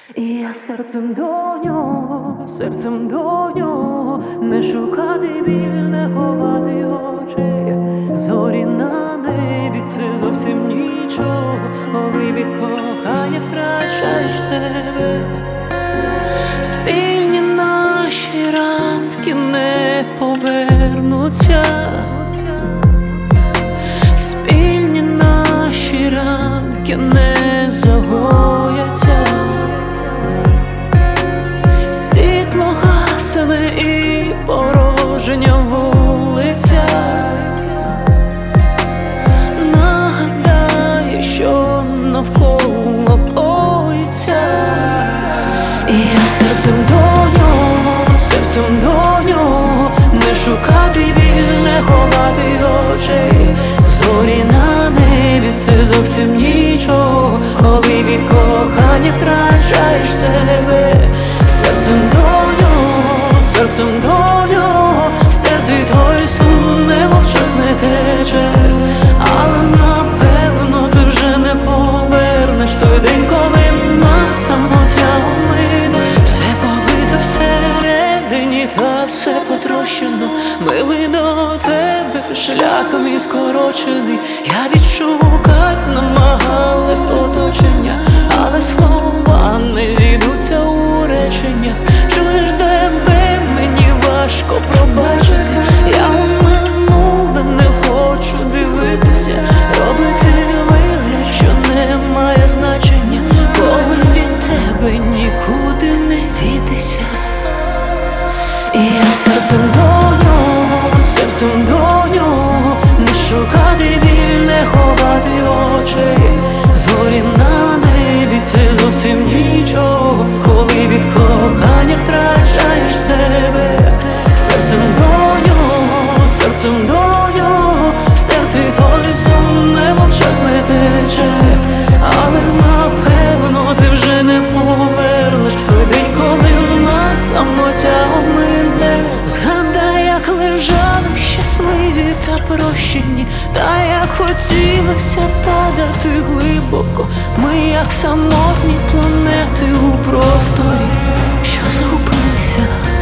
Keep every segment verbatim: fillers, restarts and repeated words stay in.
І я серцем до нього, серцем до нього, не шукати біль, не ховати очей. Зорі на небі — це зовсім нічого, коли від кохання втрачаєш себе. Спільні наші ранки не повернуться, спільні наші ранки не загояться. Світло гасне і порожня вулиця нагадає, що навколо коїться. І я серцем до нього, серцем до нього, не шукати біль, не ховати очей. Зорі на небі — це зовсім нічого, коли від кохання втрачаєш себе. Серцем до нього, серцем до нього, стерти той сум, немов час не тече. Але напевно ти вже не повернеш той день, коли нас самотя омине. Все побито всередині та все потрощено. Милий до тебе шлях мій скорочений. Я відшукать намагалась оточення, але слова не зійдуться у реченнях. Чуєш, тебе мені важко пробачити. Я у минуле не хочу дивитися, робити вигляд, що немає значення, коли від тебе нікуди не дітися. І я серцем до нього, серцем до нього, не шукати біль, не ховати очей. Зорі на небі — це зовсім нічого, коли від кохання втрачаєш себе. Серцем до нього, серцем до нього, стерти той сон, немов час не тече. Але напевно ти вже не повернеш той день, коли нас самотя омине. Згадай, як лежали щасливі та прощені, та як хотілося падати глибоко. Ми як самотні планети у просторі, що загубилися.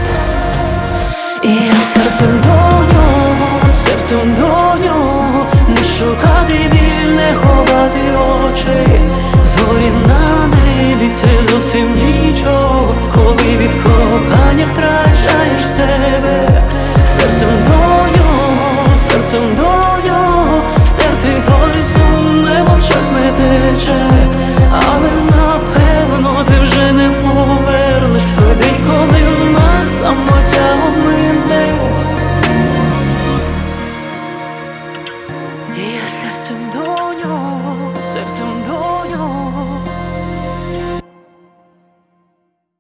І я серцем до нього, серцем до нього, не шукати біль, не ховати очей. Зорі на небі — це зовсім нічого, коли від кохання втрачаєш себе. Серцем до нього, серцем до нього, стерти той сум, немов час не тече. Але напевно ти вже не повернеш той день, коли нас самотя омине. І я серцем до нього, серцем